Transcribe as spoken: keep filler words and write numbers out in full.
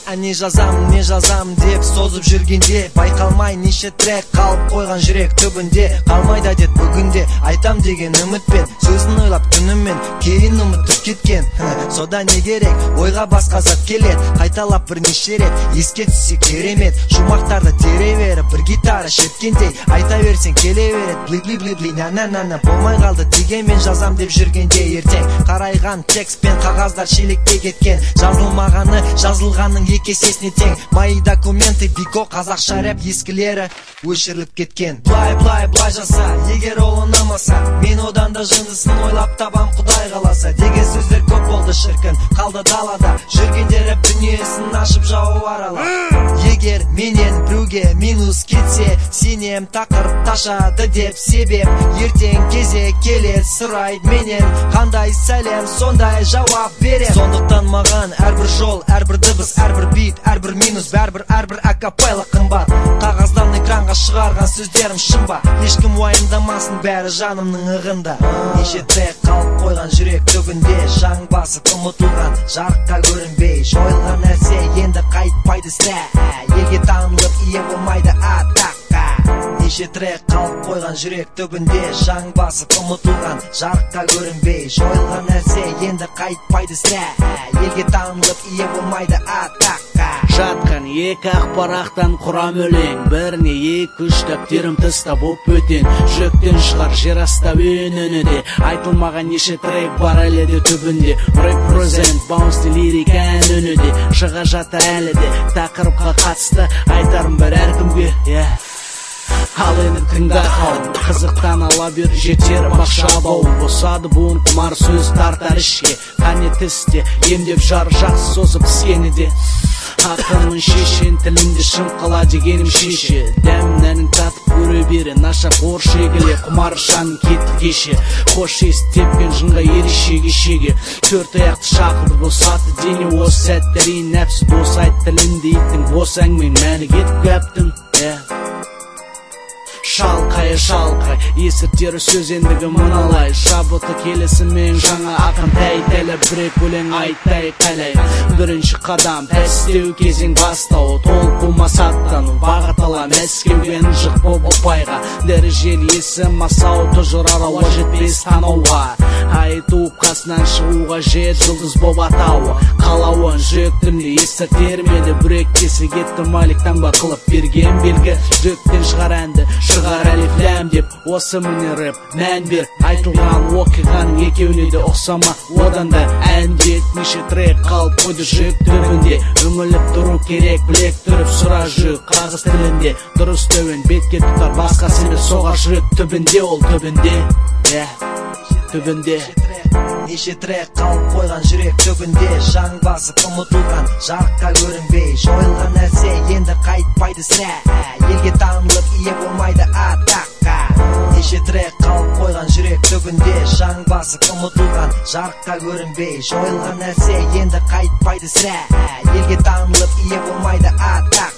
не жазам, не жазам деп созып жүргенде байқалмай неше трек қалып қойған жүрек түбінде. Қалмайды әдет бүгінде айтам деген үмітпен, сөзін ойлап түнімен кейін ұмытып кеткен. Сода не керек, ойға басқа зат келет, қайталап бірнеше рет еске түссе керемет. Шумақтарды тере беріп бір гитара шеткендей айта берсең келе берет. Бли-бли-бли-бли на-на-на-на болмай қалды дегенмен жазам деп жүргенде ертең. Қарайған текст пен қағаздар шелекте кеткен, жазылмағаны жазылғанның екі есесіне тең. Мои документы бико қазақша рэп ескілері өшіріліп кеткен. Блай блай блай жаса, егер ол ұнамаса, мен одан да жындысын ойлап табам құдай қаласа. Деген сөздер көп болды шіркін, қалды далада, жүргенде рэп дүниесін ашып жауы арала. Егер менен біреуге минус кетсе, сенем тақырып ташады деп себеп. Ертең кезек келер сұрайды менен, қандай сәлем сондай жауап берем. Сондықтан маған әрбір жол, әрбір дыбыс, әрбір бит, әрбір минус, бәрбір әрбір акапелла қымбат. Қағаздан экранға шығарған сөздерім шымба, ешкім уайымдамасын, бәрі жанымның ығында. Неше трек қалып қойған жүрек түбінде, заң басып ұмытылған, жарыққа көрінбей жойылған нәрсе енді қайтпайды сірә, елге танылып ие болмайды атаққа. Неше трек қалып қойған жүрек түбінде, заң басып ұмытылған, жарыққа көрінбей жойылған нәрсе енді қайтпайды сірә, елге танылып ие болмайды атаққа. Жатқан екі ақ парақтан құрам өлең, біріне екі үш дәптерім тыста боп өтен. Жүктен шығар жер астап өнініде, айтылмаған неше трек бар әлі де түбінде. Represent bounce лирик ән өніде, шыға жатыр әлі де тақырыпқа қатысты айтарым бір әркімге. Ал енді тыңда қауым, қызықтан ала бер жетер бақша бауым. Босады буын құмар сөз тартар ішке, қане тісте емдеп жар жақсы созып піскені де. Ақырмын шешен тілінде шымқала дегенім шеше, дәмнәнің татып көре бере наша қор шегіле. Құмаршаның кетті кеше, қош ес тепкен жынға ереше кешеге. Төрт аяқты шақырды босаты дене осы сәттерін нәпсі дос айт тілінде иттің бос әңмен мәні кетіп кәптің. Шалқай шалқай есіртері сөз ендігі мұналай, шабыты келесімен жаңа ақын тәй-тәлі бірек өлең айттай қалай. Бірінші қадам пәстеу кезең бастау, толқума саттану бағыт ала Мәскеуден жық боп ұпайға. Дәрежел есім масау тұжыр арауа жетпес танауға, айту қасынан шығуға жет жұлдыз боп атауы. Қалауын жүктімді есіртермеді, бірек кесі кетті малик таңба қылып берген белгі. Жүктен шығар әнді шығар әлифләм деп, осы міне рэп мән бер. Айтылған оқиғаның екеуіне де ұқсама, одан да ән бет. Неше трек қалып қойды жүк түбінде, үңіліп тұру керек білек түріп сұра жүк қағыз тілінде. Дұрыс төмен бетке тұтар басқа сені соғар жүрек түбінде, ол түбінде, түбінде. Неше трек қалып қойған жүрек түбінде, заң басып ұмытылған, жарыққа көрінбей жойылған нәрсе енді қайтпайды сірә, елге танылып ие болмайды атаққа. Неше трек қалып қойған жүрек түбінде, заң басып ұмытылған, жарыққа көрінбей жойылған нәрсе енді қайтпайды сірә, елге танылып ие болмайды атаққа.